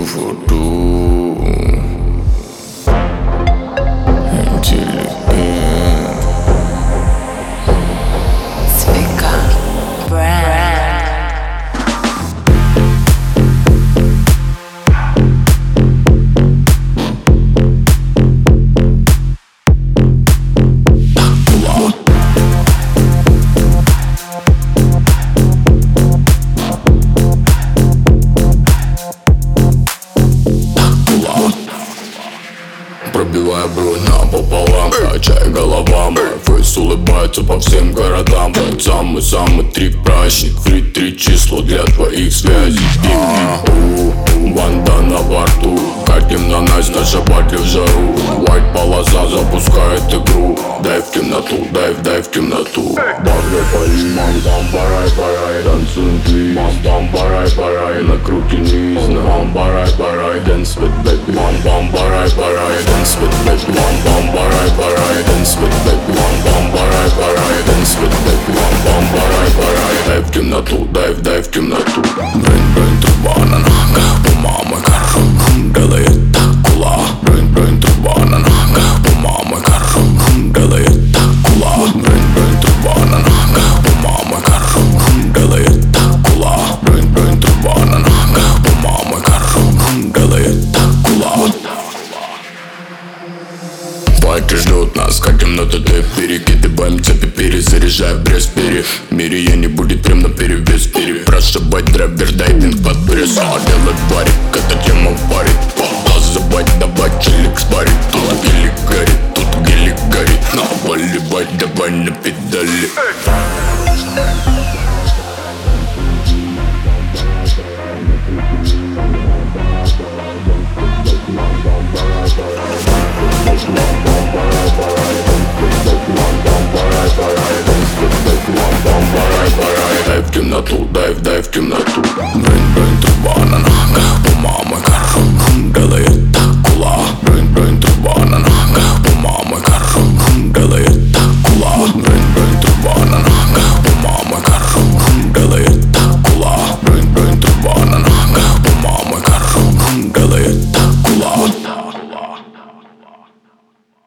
for two. Интеллигент. Свика Брэнд. Пробивая бронь напополам, качая голова. Мой фейс улыбается по всем городам. Тот самый трип праздник. Фри 3 число для твоих связей. Банда на борту. Катим на нас, наша парти в жару. White полоса запускает игру. Дай в темноту, дай в темноту. Багры пали, мам, барай, танцуем твист. Мам, барай, накрутим низ. Мам, барай, dance with baby. Mom, барай, dance with baby. Mom, барай, dance with baby. Mom, барай, dance with baby. Mom, барай, дай в темноту, дай в темноту. Брейн, труба на ногах, по мамы кору. Делает так кула. Брейн, труба на ногах, по мамы кору. Делает так кула. Брейн, труба на ногах, по мамы кору. Делает так кула. Брейн, труба на ногах, по мамы кору. Делает так кула. Байки ждут нас, хотим на ТТ. Перекидываем цепи, перезаряжая в Брест-Пере. В мире я не будет прям на перевес. Прошибать драйвер, дайвинг под пресс. А делать барик, это тема парит. Газ забать, давай челик спарит. Тут гелик горит. Наваливать, давай на педали. Дай в темноту, дай в темноту.